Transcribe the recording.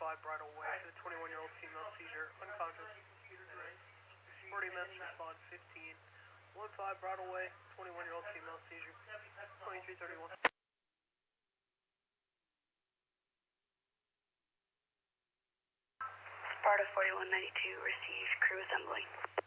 bridal way for the 21-year-old female seizure, unconscious. Sporty mess, respond 15. 15 bridal way, 21-year-old female seizure, 2331. Sparta 4192, received crew assembling.